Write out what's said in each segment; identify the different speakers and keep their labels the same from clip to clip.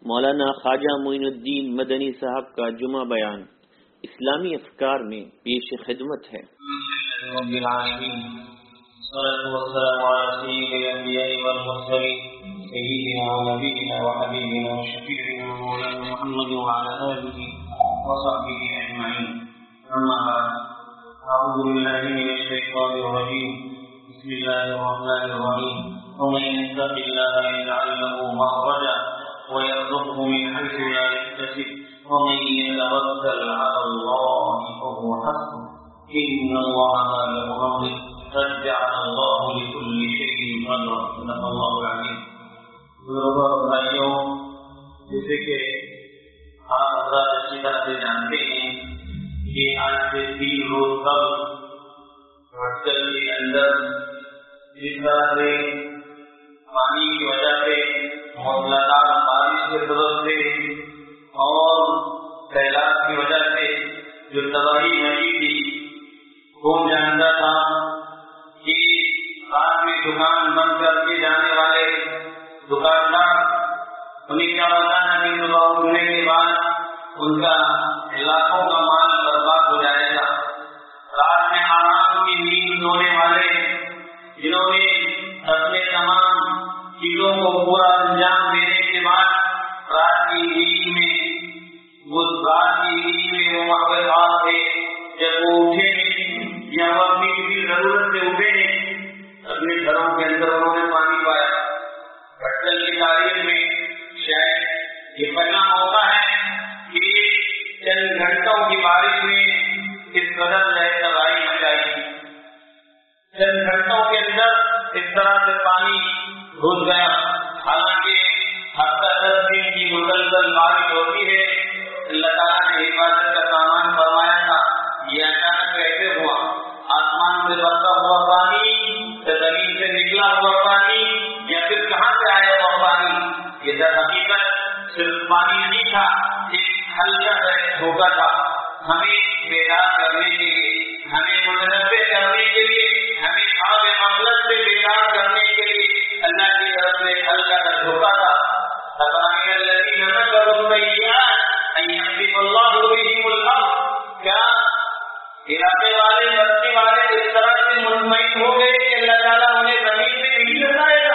Speaker 1: مولانا خواجہ معین الدین مدنی صاحب کا جمعہ بیان اسلامی افکار میں پیش خدمت ہے۔
Speaker 2: رب العالمین والصلاة والسلام على سيد الأنبياء والمرسلين سيدنا ونبينا وحبيبنا وشفيعنا مولانا محمد وعلى آله وصحبه أجمعين. أما بعد، أعوذ بالله من الشيطان الرجيم. بسم الله الرحمن الرحيم. ومن يتق الله يجعل له مخرجا ويرزقه من حيث لا يحتسب ومن يتوكل على الله فهو حسبه إن الله بالغ أمره قد جعل الله لكل شيء قدرا. صدق الله العظيم. بزرگوں اور بھائیوں، جیسے کہ آپ حضرات اچھی طرح سے جانتے ہیں کہ آج سے 3 روز قبل ہاسٹل کے اندر جس طرح سے پانی کی وجہ سے موسلادھار بارش کے سبب سے اور سیلاب کی وجہ سے جو تباہی مچی تھی، کون جانتا تھا کہ رات میں دکان بند کر کے جانے والے دکاندار انہیں کیا بتانا کہ صبح اٹھنے کے بعد ان کا لاکھوں کا مال برباد ہو جائے گا۔ رات میں آرام کی نیند سونے والے جنہوں نے اپنے تمام چیزوں کو پورا انجام دینے کے بعد رات کی نیند میں وہ محبت تھے، جب وہ اٹھے یا وہ اپنی کسی ضرورت سے اٹھے اپنے گھروں کے اندر انہوں نے پانی پایا۔ پٹل کی تاریخ میں شاید یہ پہلا موقع ہے کہ چند گھنٹوں کی بارش میں اس قدر تباہی مچائی، چند گھنٹوں کے اندر اس طرح سے پانی گھس گیا۔ حالانکہ ہفتہ 10 دن کی مسلسل بارش ہوتی ہے، اللہ تعالیٰ نے حفاظت کا سامان فرمایا تھا، یہ اچانک کیسے ہوا؟ آسمان سے برسا ہوا پانی، زمین سے نکلا ہوا پانی، یا پھر کہاں سے آیا ہوا پانی؟ یہ در حقیقت صرف پانی نہیں تھا، ایک ہلکا سا دھوکہ تھا، ہمیں بیدار کرنے کے لیے، ہمیں منبہ کرنے کے لیے، ہمیں خواب مغلط سے بیدار کرنے کے لیے اللہ کی طرف سے ہلکا سا دھوکہ تھا۔ تبارک الذی مکروا السیئات ان یخسف اللہ بہم الارض، کیا علاقے والے بستی والے اس طرح سے مطمئن ہو گئے کہ اللہ تعالیٰ انہیں زمین میں نہیں لگائے گا؟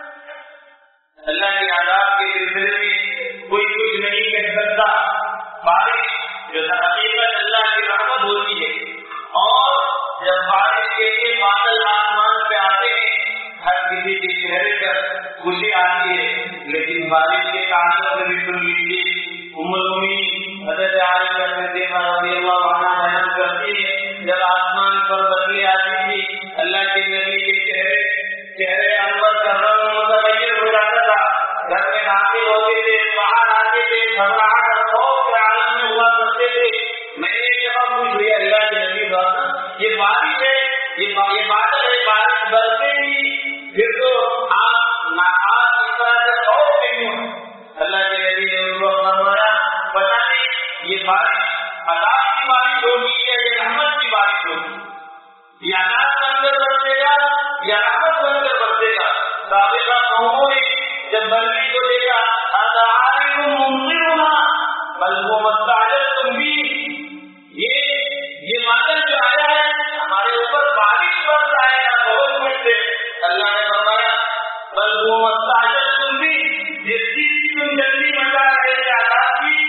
Speaker 2: اللہ کے عذاب کے سلسلے میں کوئی کچھ نہیں کہہ سکتا۔ بارش جو حقیقت اللہ کی رحمت ہوتی ہے، اور جب بارش کے لیے بادل آسمان پہ آتے ہیں ہر کسی کے چہرے پر خوشی آتی ہے، لیکن بارش کے کاغذوں سے بھی سن لیجیے، ام المؤمنین حضرت عائشہ صدیقہ رضی اللہ عنہا بیان کرتی ہے جب آسمان پر بدلی آتی تھی اللہ کے نبی کے چہرے انور کا رنگ متغیر ہو جاتا تھا، گھر میں داخل ہوتے تھے، باہر آتے تھے، گھبراہٹ اور خوف کے عالم میں ہوا کرتے تھے۔ میں نے جب پوچھ لیا اللہ کے نبی یہ بارش ہے، یہ بادل ہے، بارش برسے گی، پھر تو آپ ناراض اس طرح سے خوف نہیں ہو؟ اللہ کے نبی نے ان کو فرمایا پتہ نہیں یہ بارش عذاب کی بارش ہوگی یا یہ رحمت کی بارش ہوگی، یہ عذاب بن کر برسے گا یا رحمت بن کر برسے گا۔ سابقہ قوموں نے جب بندی کو دیکھا اَذَعَلِكُمْ مُنذِرُنَا بَلْ هُوَ مَسْتَعْجَلْتُمْ بِهِ، یہ بادل جو آیا ہے ہمارے اوپر بارش برس آئے گا بہت کچھ سے۔ اللہ نے فرمایا بَلْ هُوَ مَسْتَعْجَلْتُمْ بِهِ، جس چیز کی تم جلدی مچا رہے تھے عذاب کی،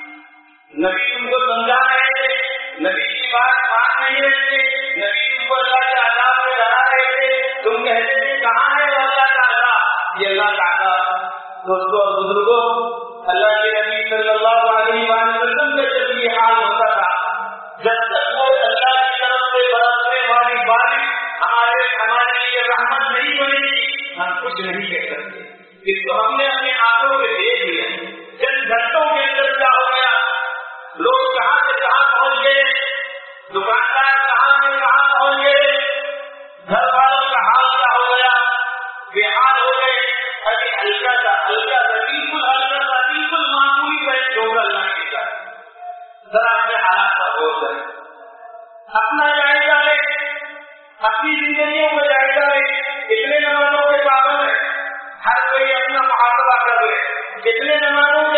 Speaker 2: نبی تم کو سمجھا رہے تھے، نبی کی بات مان نہیں رہے تھے، نبی تم کو اللہ کے عذاب سے ڈرا رہے تھے، تم کہتے تھے کہاں ہے وہ اللہ کا عذاب؟ یہ اللہ کا عذاب۔ دوستوں اور بزرگوں، اللہ کے نبی صلی اللہ علیہ وسلم کا جب یہ حال ہوتا تھا، جب تک وہ اللہ کی طرف سے برسنے والی بارش ہمارے لیے رحمت نہیں بنے گی، ہم کچھ نہیں کہہ سکتے۔ اس کو ہم نے اپنے آنکھوں سے دیکھ لیا، چند گھنٹوں کے اندر کیا ہو گیا، لوگ کہاں سے کہاں پہنچ گئے، دکاندار کہاں سے کہاں پہنچ گئے، گھر والوں کا حال کیا ہو گیا، بے حال ہو گئے۔ ابھی ہلکا سا بالکل معمولی بیٹھ ہوگا اللہ کے ساتھ، ذرا اپنے حالات پر غور کریں، اپنا جائزہ لیں، اپنی زندگیوں میں جائزہ لیں۔ اتنے نمازوں کے پابند ہے، ہر کوئی اپنا محاسبہ کر لے، کتنے نمازوں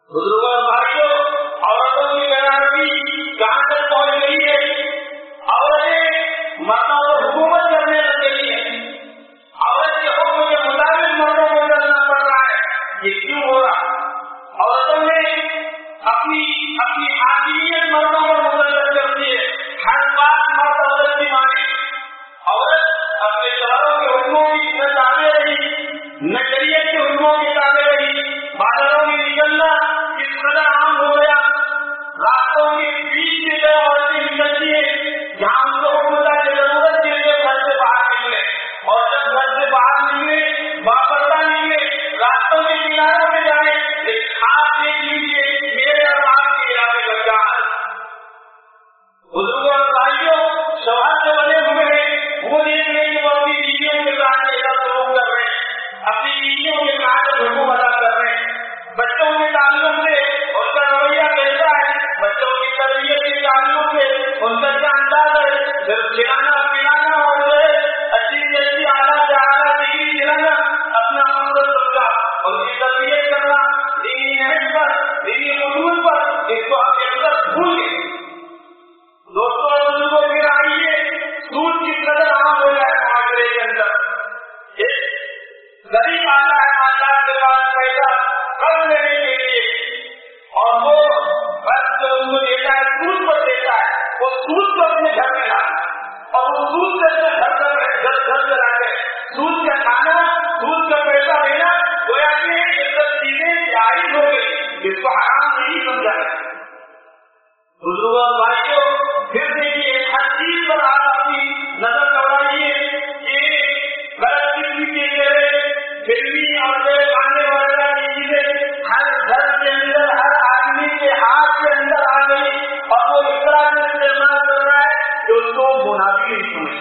Speaker 2: बुजुर्गों और भाइयों, औरतों की बेरादरी कहां तक पहुंच गई है? औरतें मर्दों को हुकूमत करने लग गई है। औरत के हुक्म के मुताबिक मर्दों को चलना पड़ रहा है। ये क्यों हो रहा? औरतों ने अपनी हाकिमियत मर्दों पर मुसल्लत कर दी है। हर बात मर्द औरत की माने। औरत अपने शहरों के हुक्मों की न ताबे रही, न शरीयत के हुक्मों की ताबे रही। बाजारों में निकलना इस कदर आम हो गया, रास्तों के बीच में औरतें निकलती है जहाँ उनको हुक्मता की जरूरत के लिए घर से बाहर निकले, और जब घर से बाहर निकले, बापरता निकले, रास्तों के किनारों में जाए, आप देख लीजिए मेरे और आपके इलाके का क्या हाल। बुजुर्गों और भाइयों, शौहर जो बने हुए हैं वो देख रहे हैं वो अपनी बीवियों के साथ कैसा सलूक कर रहे हैं, अपनी बीवियों के साथ हुक्म अदा कर रहे हैं। बच्चों के ताल्लुक से उनका रवैया कैसा है, बच्चों की तरबियत के ताल्लुक से उनका क्या अंदाज है, सिर्फ खिलाना पिलाना और अच्छी से अच्छी आला से आला डिग्री दिलाना अपना मकसद समझा, उनकी तरबियत करना दीनी नहज पर, दीनी उसूल पर, इसको अपने अंदर भूल गए। दोस्तों और बुजुर्गों की राय, सूद की कदर आम हो जाए माशरे के अंदर। गरीब आता है माशाल्लाह के पास पैसा कर्ज लेने के लिए, और वो कर्ज जो उनको देता है सूद पर देता है, वो सूद को अपने घर में ला, और वो सूद से घर से लाके सूद का खाना, सूद का पैसा देना, गोया कि ये सब चीजें जायज हो गई, इसको हराम नहीं समझा है। बुजुर्गों भाइयों, फिर देखिए हर चीज पर आप अपनी नजर दौड़ाइए कि गलत किस्म के फिल्मी और गाने वगैरह की चीजें हर घर के अंदर, हर आदमी के हाथ के अंदर आ गई, और वो इस तरह से इस्तेमाल कर रहा है कि उसको मुनाफी नहीं सुने।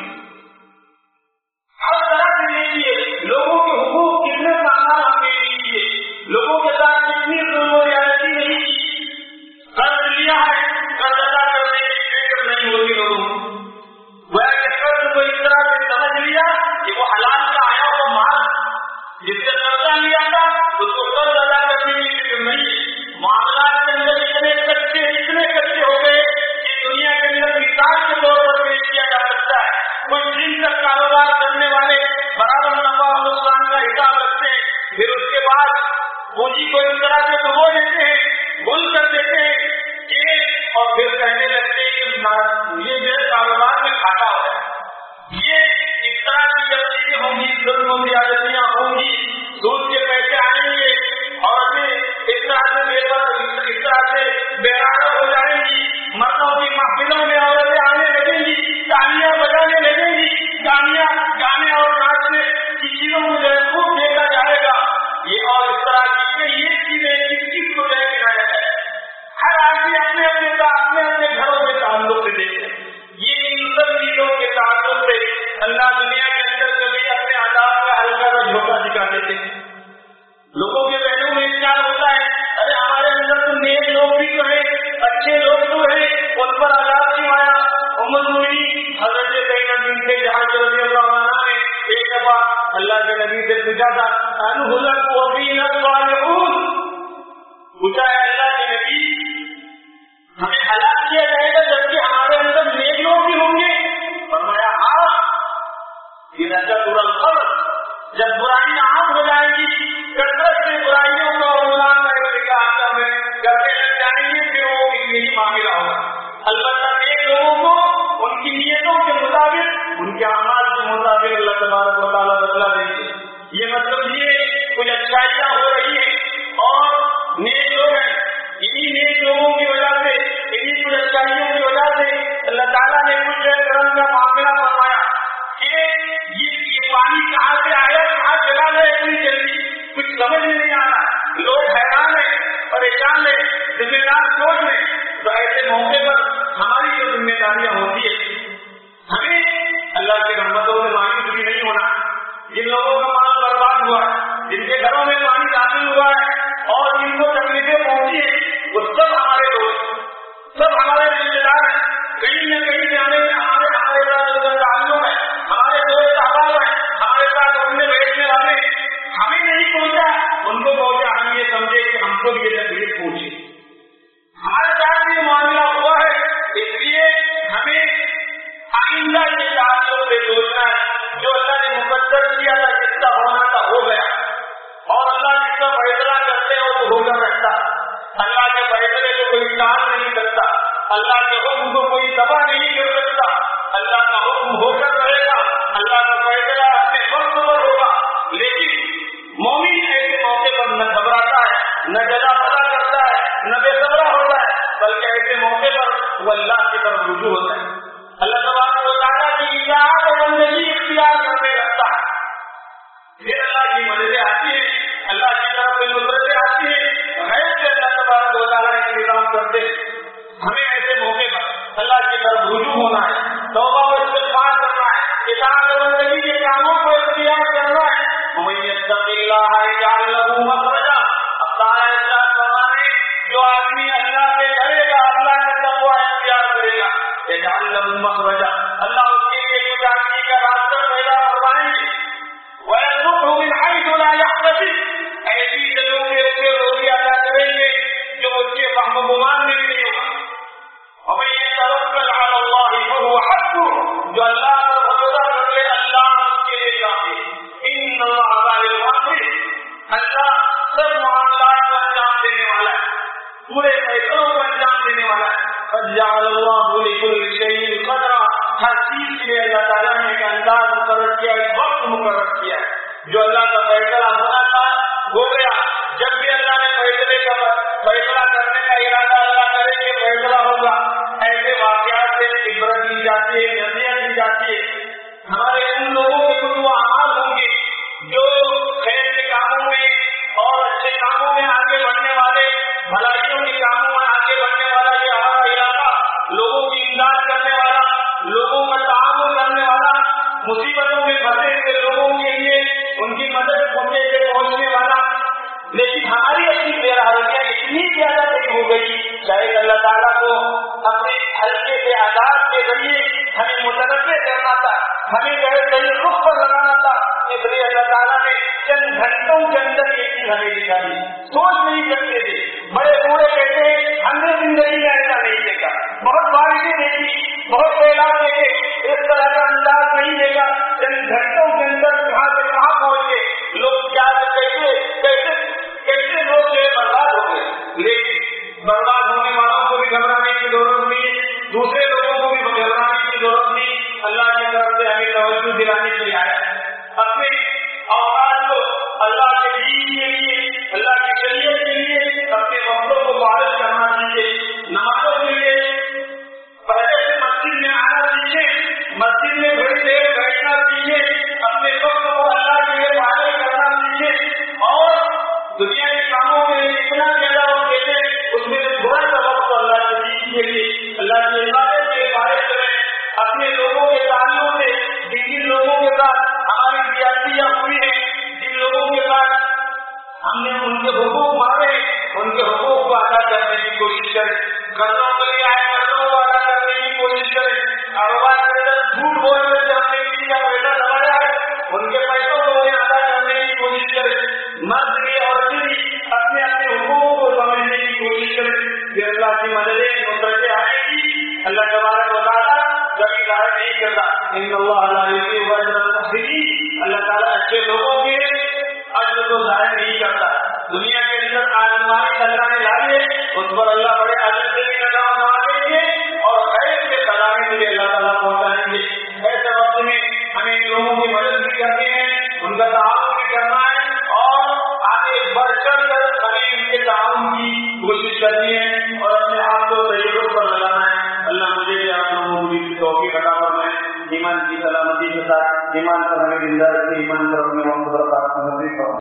Speaker 2: हर तरह से लीजिए, लोगों के हुकूक कितने सामान हमने लीजिए, लोगों के साथ कितनी जुल्म-ओ-ज्यादती नहीं की, कर्ज लिया है, कर्ज अदा करने की फिक्र नहीं होती लोगों को। वह कर्ज को इस तरह से समझ लिया कि वो हलाल का आया वो माल, जिससे कर्जा लिया था उसको कर्ज अदा करने की फिक्र नहीं। मामला के अंदर इतने कच्चे हो गए कि दुनिया के अंदर मिसाल के तौर पर पेश किया जा सकता है। कोई दिन तक कारोबार करने वाले बराबर नफा और नुकसान का हिसाब रखते हैं, फिर उसके बाद पूंजी को इस तरह से डुबो देते हैं, गुल कर देते हैं, और फिर कहने लगते हैं कि ये मेरे कारोबार में घाटा हो है। ये इस तरह की जब चीजें होंगी, जुल्म-ओ-ज्यादतियां होंगी, सूद के पैसे आएंगे, और इस तरह से बेराना हो जाएंगी, मर्दों की महफिलों में औरतें आने लगेंगी, तालियां बजाने लगेंगी, गाने और नाचने की चीजों में खूब देखा जाएगा। ये और इस तरह की ये चीजें किस चीज को ले गिनाया है। हर आदमी अपने अपने घरों में ताल्लुक से देखे, ये इन सब चीजों के ताल्लुक से अल्लाह दुनिया के अंदर कभी अपने आजाद का हल्का सा झोंका दिखा देते हैं। लोगों के बहनों में विचार होता है, अरे हमारे अंदर तो नेक लोग भी तो है, अच्छे लोग तो है, उन पर आजाद क्यों आया। उम्मुल मोमिनीन हज़रत ज़ैनब बिन्त जहाश रज़ियल्लाहु अन्हा ने एक दफा अल्लाह के नबी से पूछा था, अनहुलक व फीना सालिहून, पूछा है अल्लाह के नबी हमें हलाक किया जाएगा जबकि हमारे अंदर नेक लोग भी होंगे। फरमाया हाँ, जब बुराइयां आम हो जाएंगी, कसरत से बुराइयों को उन्मूलन करने लग जाएंगे, फिर वो यही मामला होगा। अलबत्ता नेक लोगों को उनकी नीयतों के मुताबिक, उनके अमाल के मुताबिक अल्लाह तबारक व तआला बदला देंगे। ये मतलब ये कुछ अच्छाइयां हो रही है और नेक लोग हैं, इन्हीं नेक लोगों की वजह से, इन्हीं कुछ अच्छाइयों की वजह से अल्लाह ताला ने कुछ करम का मामला फरमाया कि ये पानी कहाँ से आया, कहाँ चला गया इतनी जल्दी, कुछ समझ में नहीं आ रहा। लोग हैरान है, परेशान है, जिम्मेदार सोच रहे। तो ऐसे मौके पर हमारी जो जिम्मेदारियां होती है, हमें अल्लाह की रहमतों से मायूस भी नहीं होना। जिन लोगों का माल बर्बाद हुआ है, जिनके घरों में पानी दाखिल हुआ है और जिनको तकलीफें पहुंची है, वो सब हमारे लोग, सब हमारे रिश्तेदार हैं। कहीं न कहीं से हमारे ताल्लुक है, हमारे दोस्त अहबाब है, हमारे साथ उठने बैठने वाले, हमें नहीं पहुंचा, उनको पहुंचा। हम ये समझे कि हमको भी ये तकलीफ پوچھے. ہمارے ساتھ یہ معاملہ ہوا ہے, اس لیے ہمیں آئندہ کے تعلق سے سوچنا ہے. جو اللہ نے مقدر کیا تھا, جس کا ہونا تھا ہو گیا, اور اللہ جس کا فیصلہ کرتے ہو تو ہو کر رکھتا. اللہ کے فیصلے کو کوئی ٹال نہیں کرتا, اللہ کے حکم کو کوئی دبا نہیں کر سکتا. اللہ کا حکم ہو کر رہے گا, اللہ کا فیصلہ اپنے وقت پر ہوگا. لیکن مومن ایسے موقع پر نہ گھبراتا ہے, نہ جزا پتا کرتا ہے, نہ بے صبر ہوتا ہے, بلکہ ایسے موقع پر وہ اللہ کی طرف رجوع ہوتا ہے. اللہ تبارک و تعالیٰ کی اطاعت اور بندگی اختیار کرنے لگتا ہے. پھر اللہ کی مددیں آتی ہیں, اللہ کی طرف سے نصرتیں آتی ہیں, غیر سے اللہ تبارک و تعالیٰ انتظام کرتے ہیں. ہمیں ایسے موقع پر اللہ کی طرف رجوع ہونا ہے, توبہ و استغفار کرنا ہے, اطاعت و بندگی کے کاموں کو اختیار کرنا ہے. وَمَن يَتَّقِ اللَّهَ يَجْعَل لَّهُ مَخْرَجًا. اب سارے اللہ فرمانے, جو آدمی اللہ سے ڈرے گا, اللہ کا تقوی اختیار کرے گا, يَجْعَل لَّهُ مَخْرَجًا, اللہ اس کے لیے کچھ آدمی کا راستہ پیدا فرمائیں گے. وَيَرْزُقْهُ مِنْ حَيْثُ لَا يَحْتَسِبُ, ایسی جگہوں کے اوپر روزی عطا کریں گے جو اس کے فہم و گمان میں بھی نہیں ہوگا. وَمَن يَتَوَکَّلْ عَلَى اللَّهِ فَهُوَ حَسْبُهُ, جو اللہ پر بھروسہ کر لے اللہ اس کے لیے کافی. إِنَّ اللَّهَ بَالِغُ أَمْرِهِ, اللہ سب معاملات کو انجام دینے والا ہے, پورے فیصلوں کو انجام دینے والا ہے. قَدْ جَعَلَ اللَّهُ لِكُلِّ شَيْءٍ قَدْرًا, ہر چیز کے لیے اللہ تعالیٰ نے ایک انداز مقرر کیا, ایک وقت مقرر کیا ہے. جو اللہ کا فیصلہ ہونا تھا ہو گیا. جب بھی اللہ نے فیصلہ کرنے کا ارادہ اللہ کرے کہ فیصلہ ہوگا, ایسے واقعات سے عبرت لی جاتی ہے, نصیحت لی جاتی ہے. ہمارے ان لوگوں کے کچھ وہ اعمال ہوں گے جو خیر کے کاموں میں اور اچھے کاموں میں آگے بڑھنے والے, بھلائیوں کے کاموں میں آگے بڑھنے والا یہ ہمارا علاقہ, لوگوں کی امداد کرنے والا, لوگوں کا تعاون کرنے والا, مصیبتوں میں پھنسے ہوئے لوگوں کے لیے ان کی مدد پہنچنے والا. لیکن ہماری اپنی بےرحمیاں اتنی زیادہ صحیح ہو گئی, شاید اللہ تعالیٰ کو اپنے ہلکے سے آزاد کے ذریعے ہمیں متنوع کرنا تھا, ہمیں صحیح رخ پر لگانا تھا. اس لیے اللہ تعالیٰ نے چند گھنٹوں کے اندر یہ چیز ہمیں دکھا دی. سوچ نہیں سکتے تھے, بڑے بوڑھے کہتے ہیں ہم نے زندگی میں ایسا نہیں دیکھا, بہت بارشیں دیکھی, بہت سیلاب دیکھے, اس طرح کا انداز نہیں دیکھا. چند گھنٹوں کے اندر کہاں سے کہاں پہنچ گئے لوگ, کیا کیسے لوگ جو ہے برباد ہو گئے. لیکن برباد ہونے والوں کو بھی گھبرانے کی ضرورت نہیں, دوسرے لوگوں کو بھی گھبرانے کی ضرورت نہیں. اللہ کی طرف سے ہمیں توجہ دلانے کے لیے آیا. اپنے اوقات کو اللہ کے دین کے لیے, اللہ کی شریعت کے لیے اپنے وقتوں کو معلوم کرنا چاہیے. نمازوں کے لیے پہلے سے مسجد میں آنا چاہیے, مسجد میں بڑی دیر بیٹھنا چاہیے, اپنے وقت کو اللہ کے لیے معلوم کرنا چاہیے. اور دنیا کے کاموں میں اتنا زیادہ ہو دیتے, اس میں تھوڑا سا وقت اللہ کے دین کے لیے, اللہ کی عبادت کے بارے میں, اپنے لوگوں کے تعلق سے, جن لوگوں کے ساتھ ہماری زیادتیاں ہوئی ہیں, جن لوگوں کے ساتھ ہم نے ان کے حقوق مارے, ان کے حقوق کو ادا کرنے کی کوشش کریں. قرضوں کے لیے آئے, قرضوں کو ادا کرنے کی کوشش کریں. کاروبار کے اندر جھوٹ بول کر کے ہم نے کسی کا پیسہ لگایا ہے, ان کے پیسوں کو ادا کرنے کی کوشش کریں. مرد بھی اور اپنے اپنے حقوق کو سمجھنے کی کوشش کریں. پھر اللہ کی مددیں نصرتیں آئے گی. اللہ تبارک و تعالیٰ کبھی ظاہر نہیں کرتا. ان اللہ لا یضیع اجر المحسنین, اللہ تعالیٰ اچھے لوگوں کے اجر کو ظاہر نہیں کرتا. دنیا کے اندر آزمائش اللہ نے لائی ہے, اس پر اللہ بڑے اجر سے بھی نوازیں گے اور خیر کے خزانے سے بھی اللہ تعالیٰ پہنچائیں گے. ایسے وقت میں ہمیں لوگوں کی مدد بھی کرنی ہے, ان کا تعاون بھی کرنا ہے, اور آگے بڑھ کر ہمیں ان کے تعاون کی کوشش کرنی ہے اور اپنے آپ کو صحیح پر لگانا ہے. اللہ مجھے بھی آپ لوگوں کو بھی توفیق عطا فرمائے, ایمان کی سلامتی کے ساتھ ایمان پر ہمیں زندہ رکھے, ایمان پر اپنے وقت برقرار رکھے.